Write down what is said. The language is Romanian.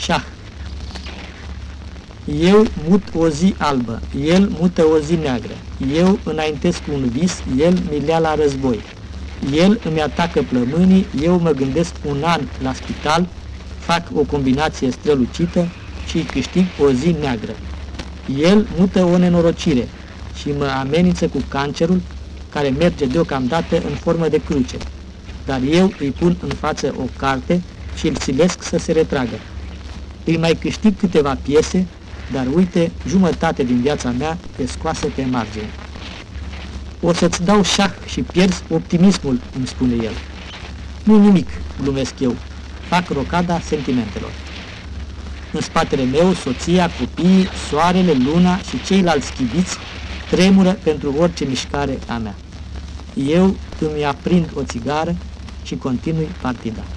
șah. Eu mut o zi albă, el mută o zi neagră. Eu înaintez cu un vis, el mi lea la război. El îmi atacă plămânii, eu mă gândesc un an la spital, fac o combinație strălucită și îi câștig o zi neagră. El mută o nenorocire și mă amenință cu cancerul, care merge deocamdată în formă de cruce. Dar eu îi pun în față o carte și îl silesc să se retragă. Îi mai câștig câteva piese, dar uite, jumătate din viața mea e scoasă pe margine. O să-ți dau șah și pierzi optimismul, îmi spune el. Nu nimic, glumesc eu, fac rocada sentimentelor. În spatele meu, soția, copiii, soarele, luna și ceilalți chibiți tremură pentru orice mișcare a mea. Eu îmi aprind o țigară și continui partida.